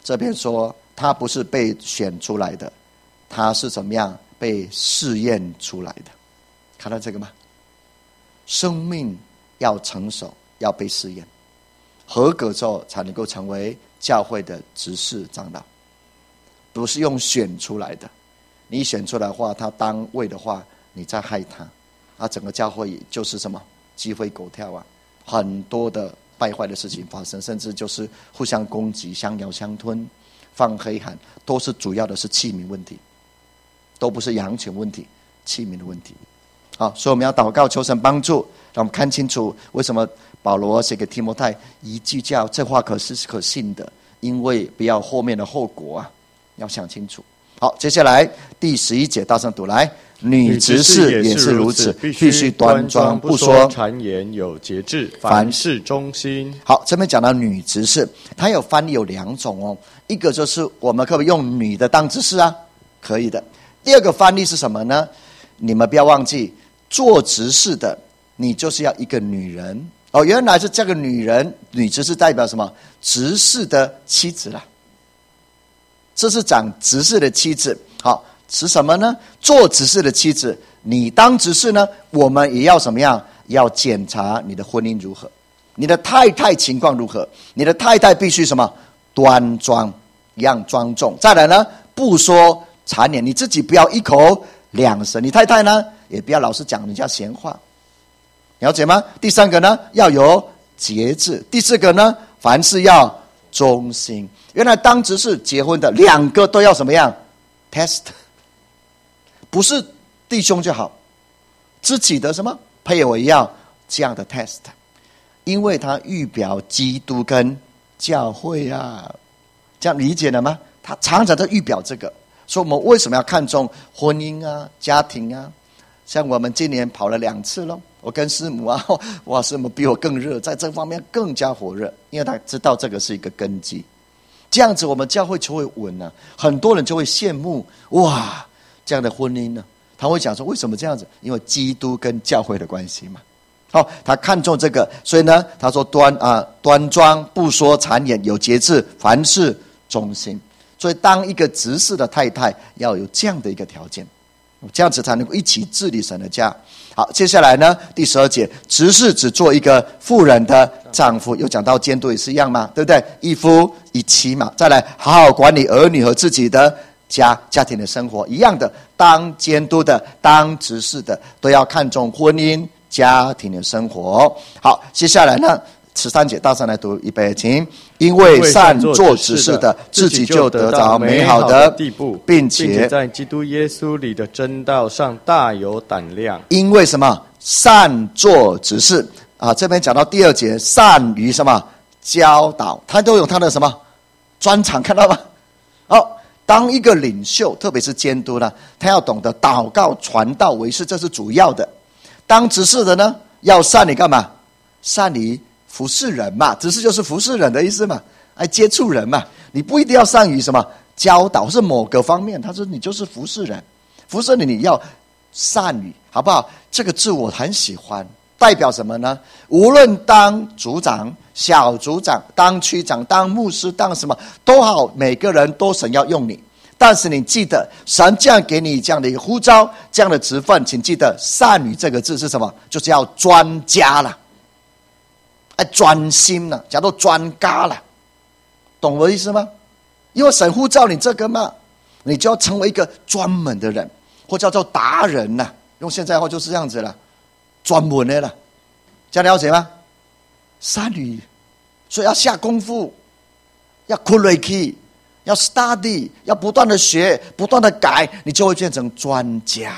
这边说他不是被选出来的，他是怎么样被试验出来的。看到这个吗？生命要成熟，要被试验，合格之后才能够成为教会的执事长老，不是用选出来的。你一选出来的话，他当位的话，你再害他，整个教会就是什么鸡飞狗跳啊，很多的败坏的事情发生，甚至就是互相攻击、相咬相吞、放黑函，都是主要的是器皿问题，都不是羊群问题，器皿的问题。好，所以我们要祷告求神帮助，让我们看清楚为什么保罗写给提摩太一句叫这话可是可信的，因为不要后面的后果啊，要想清楚。好，接下来第11节大声读来，女执事也是如此，必须端庄，不说谗言，有节制，凡事忠心。 好，这边讲到女执事，它有翻译有2种哦，一个就是我们可不可以用女的当执事啊？可以的。第二个翻译是什么呢？你们不要忘记，做执事的你就是要一个女人哦，原来是这个女人，女执事代表什么？执事的妻子啦。这是讲执事的妻子。好，是什么呢？做执事的妻子，你当执事呢，我们也要什么样？要检查你的婚姻如何，你的太太情况如何，你的太太必须什么？端庄，一样庄重。再来呢，不说谗言，你自己不要一口两舌，你太太呢也不要老是讲人家闲话，了解吗？第3个呢，要有节制。第4个呢，凡事要忠心。原来当执事结婚的2个都要什么样 test， 不是弟兄就好，自己的什么配偶也要这样的 test， 因为他预表基督跟教会啊，这样理解了吗？他常常在预表这个，所以我们为什么要看重婚姻啊、家庭啊？像我们今年跑了2次了，我跟师母啊，哇，师母比我更热，在这方面更加火热，因为他知道这个是一个根基。这样子我们教会就会稳了，很多人就会羡慕，哇，这样的婚姻呢，他会讲说为什么这样子？因为基督跟教会的关系嘛。好，他看重这个，所以呢，他说端庄，不说谗言，有节制，凡事忠心。所以当一个执事的太太要有这样的一个条件，这样子才能够一起治理神的家。好，接下来呢，第12节，执事只做一个妇人的丈夫，又讲到监督也是一样嘛，对不对？一夫一妻嘛。再来，好好管理儿女和自己的家庭的生活，一样的，当监督的、当执事的，都要看重婚姻、家庭的生活。好，接下来呢，13节，大声来读，预备，请。因为善做执事的，自己就得着美好的地步， 并且在基督耶稣里的真道上大有胆量。 因为什么？善做执事啊！这边讲到第2节，善于什么？教导，他都有他的什么专长，看到吗？好，当一个领袖，特别是监督呢，他要懂得祷告、传道、为事，这是主要的。当执事的呢，要善于干嘛？善于服侍人嘛，执事就是服侍人的意思嘛，来接触人嘛。你不一定要善于什么教导，是某个方面。他说你就是服侍人，服侍你要善于，好不好？这个字我很喜欢，代表什么呢？无论当组长、小组长、当区长、当牧师、当什么都好，每个人都神要用你。但是你记得，神这样给你这样的一个呼召，这样的职分，请记得善于这个字是什么？就是要专家了。专心了，叫做专家了，懂我的意思吗？因为神呼召你这个嘛，你就要成为一个专门的人，或叫做达人了。用现在话就是这样子了，专门的了，这样了解吗？善于，所以要下功夫，要苦累去，要 study， 要不断的学，不断的改，你就会变成专家。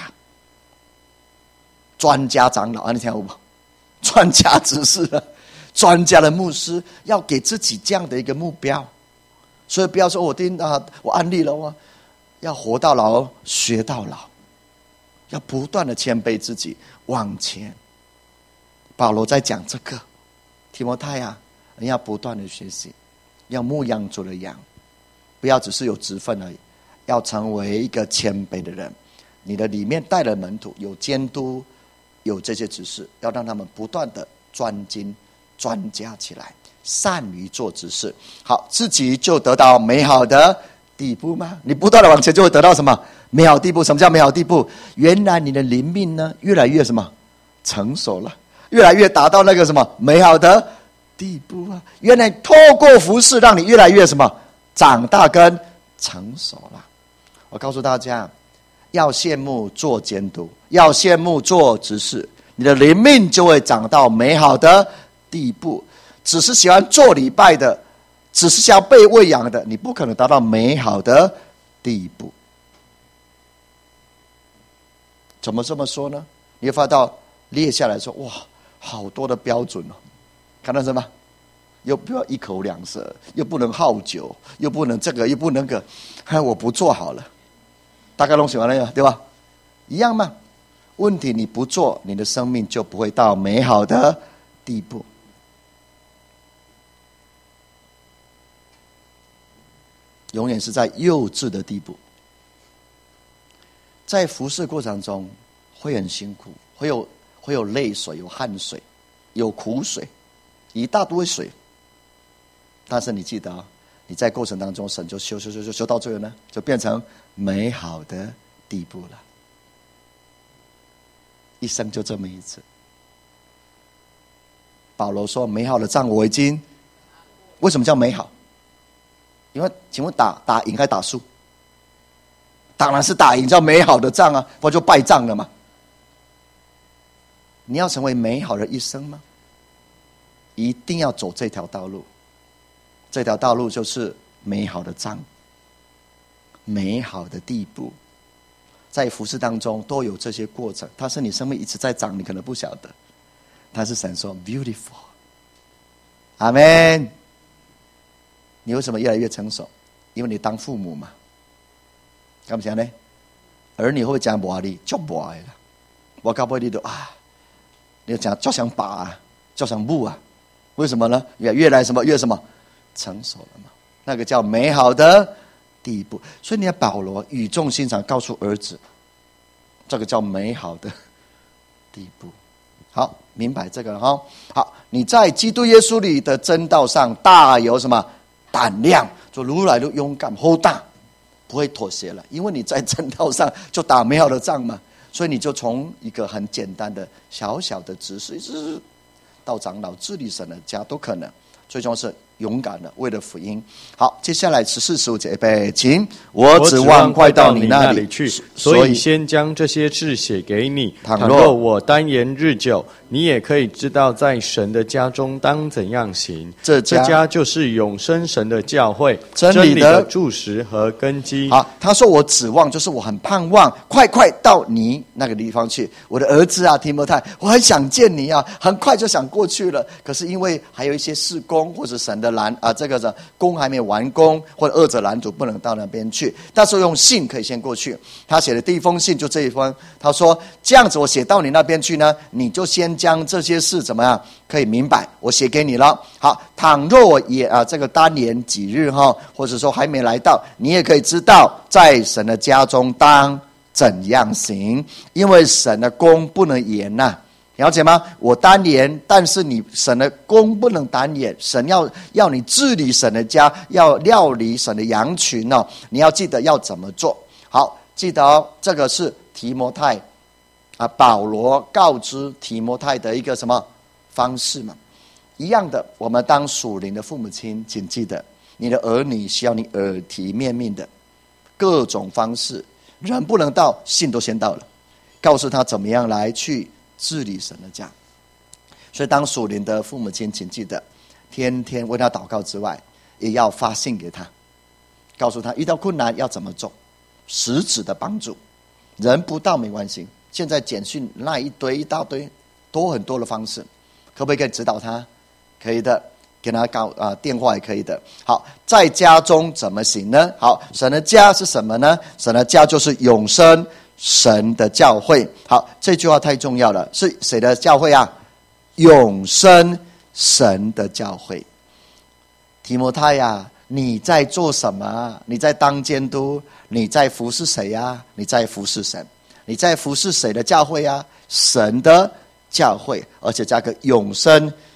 专家长老啊，你听过不？专家执事了。专家的牧师要给自己这样的一个目标，所以不要说我安利了我要活到老学到老，要不断的谦卑自己往前。保罗在讲这个，提摩太啊，你要不断的学习，要牧养主的羊，不要只是有职分而已，要成为一个谦卑的人。你的里面带了门徒，有监督，有这些执事，要让他们不断的专精专家起来。 善于做执事。好，自己就得到美好的地步吗？你不断的往前就会得到什么美好地步？什么叫美好地步？原来你的灵命呢越来越什么成熟了，越来越达到那个什么美好的地步啊！原来透过服事让你越来越什么长大跟成熟了。我告诉大家，要羡慕做监督，要羡慕做执事，你的灵命就会长到美好的地步。只是喜欢做礼拜的，只是想要被喂养的，你不可能达到美好的地步。怎么这么说呢？你会发到列下来说，哇，好多的标准哦，看到什么？又不要一口两舌，又不能好酒，又不能这个，又不能那个，我不做好了。大概弄喜欢那个，对吧？一样嘛。问题你不做，你的生命就不会到美好的地步。永远是在幼稚的地步。在服事过程中会很辛苦，会有泪水，有汗水，有苦水，一大堆水。但是你记得你在过程当中，神就修到最后呢，就变成美好的地步了。一生就这么一次。保罗说：“美好的仗我已经……为什么叫美好？因为请问打赢还打输？当然是打赢叫美好的仗啊，不然就败仗了嘛。你要成为美好的一生吗？一定要走这条道路。这条道路就是美好的仗，美好的地步。在服事当中都有这些过程，它是你生命一直在长，你可能不晓得。但是神说 beautiful， 阿们。你为什么越来越成熟？因为你当父母嘛。干不讲呢？儿女会讲磨力，就磨的了。我搞不好你都你讲就想把啊，就想不啊？为什么呢？越来什么越什么成熟了嘛？那个叫美好的地步。所以你看保罗语重心长告诉儿子，这个叫美好的地步。好，明白这个了哈。好，你在基督耶稣里的真道上大有什么胆量？就如来的勇敢厚大，不会妥协了，因为你在真道上就打美好的仗嘛。所以你就从一个很简单的小小的执事，到长老治理神的家都可能。最重要是勇敢的为了福音。好，接下来14、15节，预备，请。我指望快到你那里去， 所以先将这些事写给你。倘若我单言日久，你也可以知道在神的家中当怎样行。这家就是永生神的教会，真理的柱石和根基。 好，他说我指望就是我很盼望快到你那个地方去。我的儿子啊，提摩太，我很想见你啊，很快就想过去了。可是因为还有一些事工或者神的这个工还没完工，或者二者拦阻不能到那边去，但是用信可以先过去。他写的第一封信就这一封，他说这样子我写到你那边去呢，你就先将这些事怎么样可以明白，我写给你了。好，倘若我也这个单言几日或者说还没来到，你也可以知道在神的家中当怎样行，因为神的工不能言呐。了解吗？我单言，但是你神的工不能单言，神要你治理神的家，要料理神的羊群哦。你要记得要怎么做。好，记得这个是提摩太保罗告知提摩太的一个什么方式嘛？一样的，我们当属灵的父母亲，请记得你的儿女需要你耳提面命的各种方式，人不能到，信都先到了，告诉他怎么样来去治理神的家。所以当属灵的父母亲，请记得天天为他祷告之外，也要发信给他，告诉他遇到困难要怎么做，实质的帮助。人不到没关系，现在简讯那一大堆多很多的方式，可不可以指导他？可以的，给他电话也可以的。好，在家中怎么行呢？好，神的家是什么呢？神的家就是永生神的教会。好，这句话太重要了，是谁的教会啊？永生神的教会。提摩太啊，你在做什么？你在当监督，你在服侍谁啊？你在服侍神。你在服侍谁的教会啊？神的教会，而且加个永生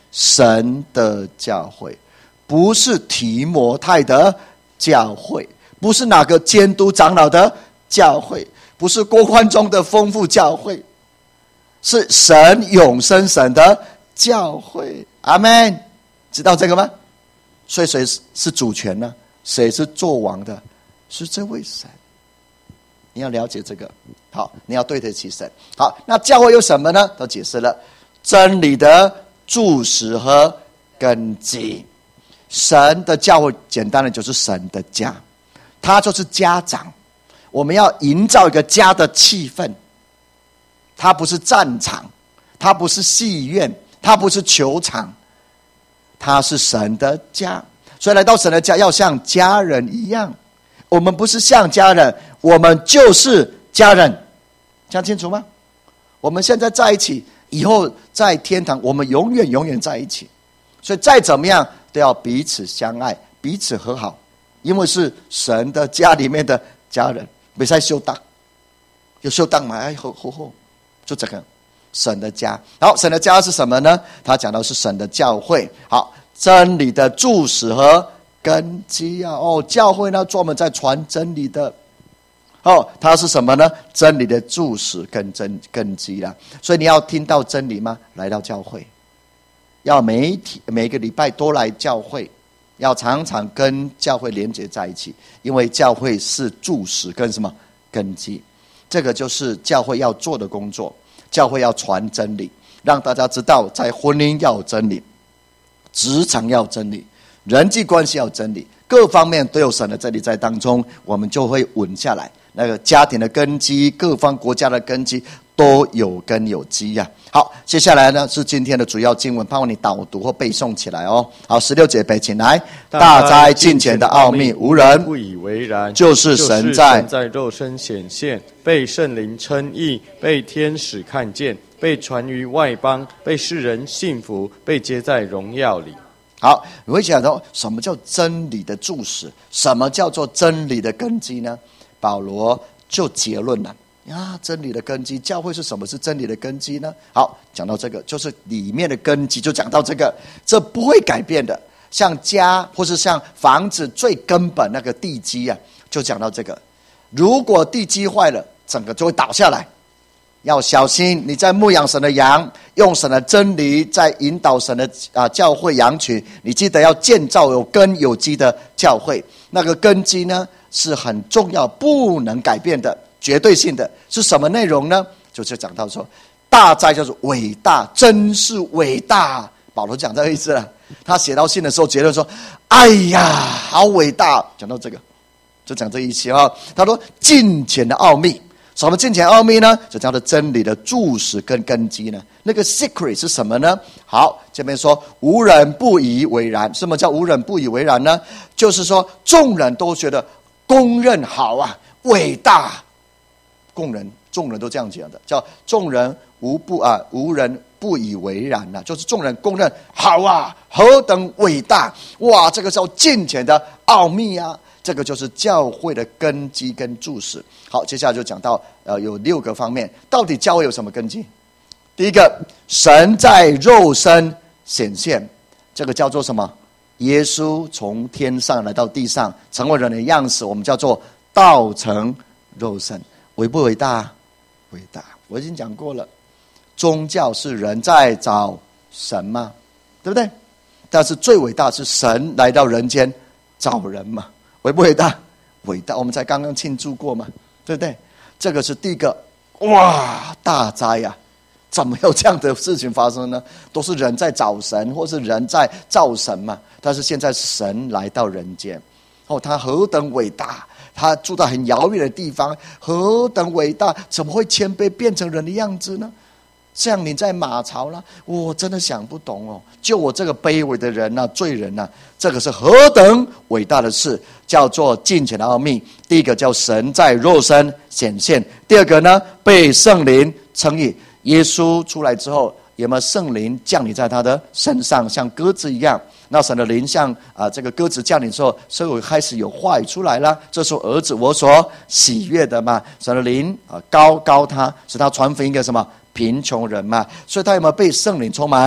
神的教会，不是提摩太的教会，不是哪个监督长老的教会，不是郭宽中的丰富教会，是神永生神的教会。阿们，知道这个吗？所以谁是主权呢？谁是作王的？是这位神。你要了解这个，好，你要对得起神。好，那教会有什么呢？都解释了，真理的柱石和根基。神的教会简单的就是神的家，他就是家长。我们要营造一个家的气氛，它不是战场，它不是戏院，它不是球场，它是神的家。所以来到神的家要像家人一样，我们不是像家人，我们就是家人。讲清楚吗？我们现在在一起，以后在天堂我们永远永远在一起。所以再怎么样都要彼此相爱，彼此和好，因为是神的家里面的家人。没在修当，有修当嘛？哎，就这个神的家。好，神的家是什么呢？他讲到是神的教会。好，真理的柱石和根基啊！教会呢专门在传真理的。它是什么呢？真理的柱石跟根基啦。所以你要听到真理吗？来到教会，要每个礼拜多来教会，要常常跟教会连结在一起，因为教会是柱石跟什么根基。这个就是教会要做的工作。教会要传真理，让大家知道在婚姻要有真理，职场要有真理，人际关系要有真理，各方面都有神的真理在当中，我们就会稳下来。那个家庭的根基，各方国家的根基都有根有基呀。好，接下来呢是今天的主要经文，盼望你导读或背诵起来哦。好，16节背，请来。大哉近前的奥秘，无人不以为然， 就是神在肉身显现，被圣灵称义，被天使看见，被传于外邦，被世人信服，被接在荣耀里。 好，你会想到什么叫真理的柱石？什么叫做真理的根基呢？保罗就结论了呀，真理的根基，教会是什么？是真理的根基呢？好，讲到这个，就是里面的根基，就讲到这个，这不会改变的。像家或是像房子最根本那个地基啊，就讲到这个。如果地基坏了，整个就会倒下来。要小心，你在牧养神的羊，用神的真理在引导神的教会羊群。你记得要建造有根有基的教会，那个根基呢是很重要，不能改变的，绝对性的。是什么内容呢？就是讲到说，大哉就是伟大，真是伟大。保罗讲这个意思了。他写到信的时候，结论说：“哎呀，好伟大！”讲到这个，就讲这一期啊。他说：“近前的奥秘。”什么近前奥秘呢？就叫做真理的柱石跟根基呢。那个 secret 是什么呢？好，这边说无人不以为然。什么叫无人不以为然呢？就是说众人都觉得公认好啊，伟大。众人都这样讲的，叫众人无人不以为然啊，就是众人公认好啊，何等伟大哇！这个叫近前的奥秘啊。这个就是教会的根基跟柱石。好，接下来就讲到有6个方面，到底教会有什么根基？第一个，神在肉身显现，这个叫做什么？耶稣从天上来到地上，成为人的样式，我们叫做道成肉身。伟不伟大？伟大。我已经讲过了，宗教是人在找神嘛，对不对？但是最伟大是神来到人间找人嘛。伟不伟大？伟大。我们才刚刚庆祝过嘛，对不对？这个是第一个。哇，大哉呀！怎么有这样的事情发生呢？都是人在找神，或是人在造神嘛。但是现在神来到人间，他何等伟大！他住在很遥远的地方，何等伟大！怎么会谦卑变成人的样子呢？像你在马槽啦，我真的想不懂哦。就我这个卑微的人啊，罪人啊，这个是何等伟大的事，叫做近前的奥秘。第一个叫神在肉身显现，第二个呢，被圣灵称义。耶稣出来之后，有没有圣灵降临在他的身上，像鸽子一样？那神的灵像这个鸽子降临之后，所以我开始有话语出来了。这是儿子我所喜悦的嘛。神的灵高他，使他传福音给什么贫穷人嘛。所以他有没有被圣灵充满？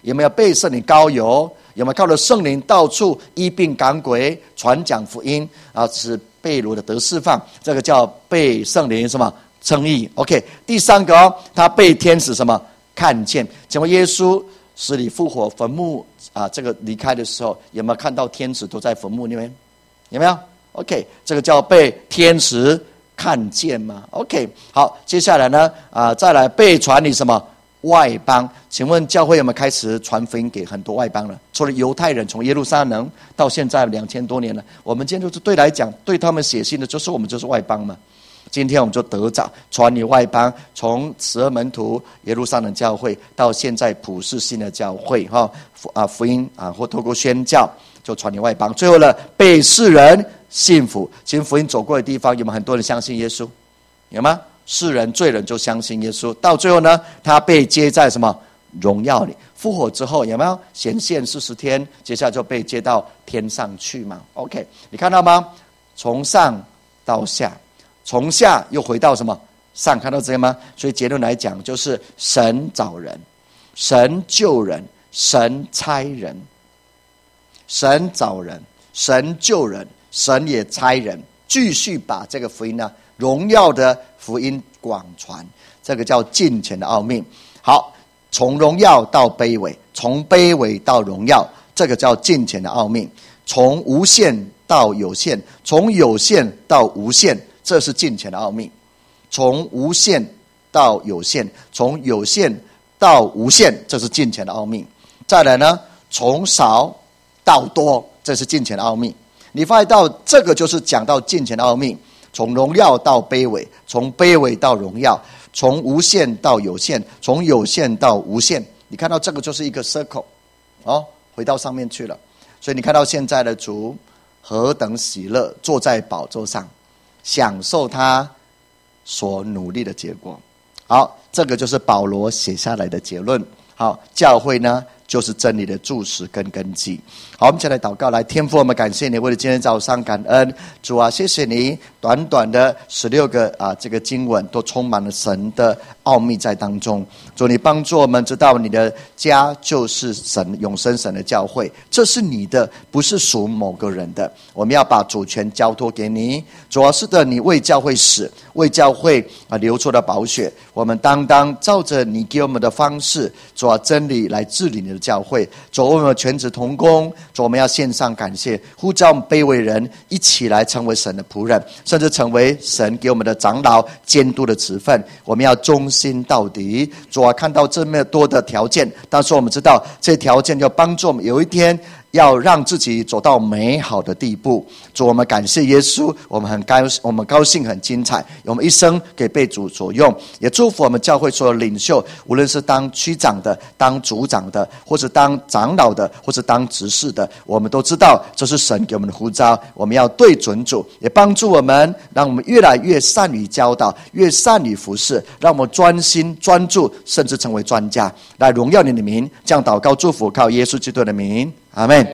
有没有被圣灵膏油？有没有靠着圣灵到处医病赶鬼、传讲福音啊，使被掳的得释放？这个叫被圣灵什么称义 ？OK， 第三个他被天使什么看见？请问耶稣死里复活，坟墓啊，这个离开的时候，有没有看到天使都在坟墓里面？有没有 ？OK， 这个叫被天使看见吗 ？OK， 好，接下来呢再来被传你什么？外邦，请问教会有没有开始传福音给很多外邦人？除了犹太人，从耶路撒冷到现在2000多年了，我们今天就是对他们写信的，就是我们就是外邦嘛。今天我们就得着传你外邦，从12门徒耶路撒冷教会到现在普世性的教会福音或透过宣教就传你外邦。最后呢，被世人信服。其实福音走过的地方，有没有很多人相信耶稣？有吗？世人罪人就相信耶稣，到最后呢，他被接在什么荣耀里？复活之后有没有显现40天？接下来就被接到天上去嘛 ？OK， 你看到吗？从上到下，从下又回到什么上？看到这个吗？所以结论来讲，就是神找人，神救人，神差人，神找人，神救人，神也差人，继续把这个福音呢，荣耀的福音广传，这个叫敬虔的奥秘。好，从荣耀到卑微，从卑微到荣耀，这个叫敬虔的奥秘。从无限到有限，从有限到无限，这是敬虔的奥秘。从无限到有限，从有限到无限，这是敬虔的奥秘。再来呢，从少到多，这是敬虔的奥秘。你发现到这个就是讲到敬虔的奥秘。从荣耀到卑微，从卑微到荣耀，从无限到有限，从有限到无限。你看到这个就是一个 circle 回到上面去了。所以你看到现在的主何等喜乐，坐在宝座上，享受他所努力的结果。好，这个就是保罗写下来的结论。好，教会呢就是真理的柱石跟根基。好，我们一起来祷告。来，天父，我们感谢你，为了今天早上感恩。主啊，谢谢你，短短的16个这个经文都充满了神的奥秘在当中。主，你帮助我们知道你的家就是神永生神的教会，这是你的，不是属某个人的。我们要把主权交托给你。主啊，是的，你为教会死，为教会流出的宝血，我们当照着你给我们的方式，主啊，真理来治理你的教会。主，我们全职同工，主，我们要献上感谢，呼召我们卑微人一起来成为神的仆人，甚至成为神给我们的长老监督的职分。我们要忠心到底。主啊，看到这么多的条件，但是我们知道这些条件要帮助我们有一天要让自己走到美好的地步。主，我们感谢耶稣，我们高兴很精彩，我们一生可以被主所用，也祝福我们教会所有领袖，无论是当区长的、当组长的，或是当长老的，或是当执事的，我们都知道这是神给我们的呼召，我们要对准主，也帮助我们，让我们越来越善于教导，越善于服侍，让我们专心专注，甚至成为专家，来荣耀你的名。这样祷告祝福，靠耶稣基督的名，阿们。